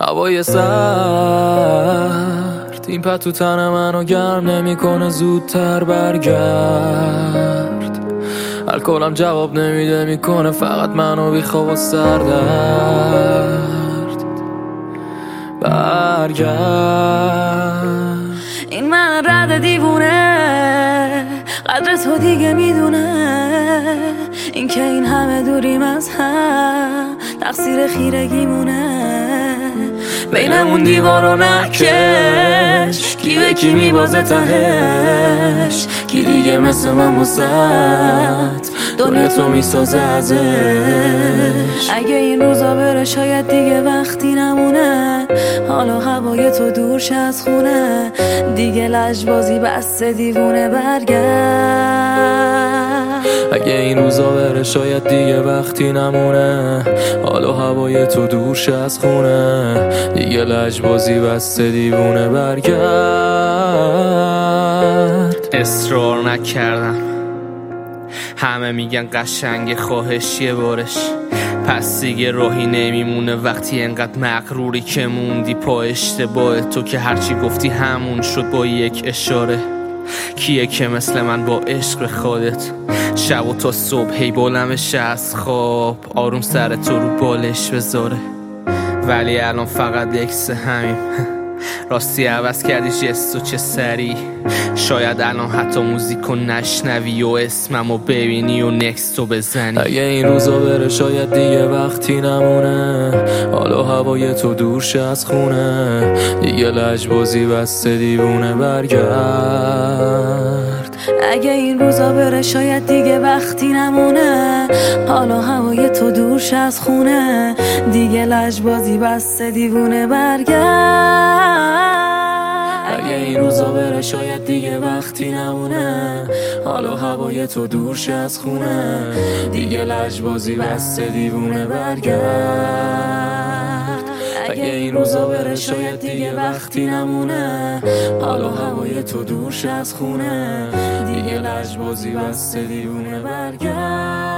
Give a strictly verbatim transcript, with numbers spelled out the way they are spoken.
هوای سرد این پتو تن منو گرم نمیکنه زودتر برگرد. الکلم جواب نمیده میکنه فقط منو بی خواب و سردرد. برگرد. این من رد دیوونه قدر تو دیگه میدونه، این که این همه دوریم از هم تقصیر خیرگیمونه. بینمون دیوارو نکش، کی به کی میبازه تهش، کی دیگه مثل من وسط دنیا تو میسازه ازش. اگه این روزا بره شاید دیگه وقتی نمونه، حالا هوای تو دورش از خونه، دیگه لجبازی بس دیوونه برگرد. اگه این روزا بره شاید دیگه وقتی نمونه، حالا هوای تو دورش از خونه، دیگه لجبازی بس دیوونه برگرد. اصرار نکردم، همه میگن قشنگ خواهشیه بارش، پس دیگه راهی نمیمونه وقتی انقدر مغروری که موندی پا اشتباه تو، که هرچی گفتی همون شد با یک اشاره. کیه که مثل من با عشق خودت شب و تا صبح هی بلمش از خواب، آروم سر تو رو بالش بذاره، ولی الان فقط اکس همیم. راستی عوض کردی جستو چه سری، شاید الان حتی موزیکو نشنوی و اسممو ببینی و نکستو بزنی. اگه این روزا بره شاید دیگه وقتی نمونه، حالا هوای تو دورش از خونه، دیگه لجبازی بس دیوونه برگرد. اگه این روزا بره شاید دیگه وقتی نمونه، حالا هوای تو دورش از خونه، دیگه لجبازی بس دیوونه برگرد. اگه این روزا بره شاید دیگه وقتی نمونه، حالا هوای تو دورش از خونه، دیگه لجبازی بس دیوونه برگرد. اگه این روزا بره شاید دیگه وقتی نمونه، حالا هوای تو دورش از خونه، دیگه لجبازی بس دیوونه برگرد.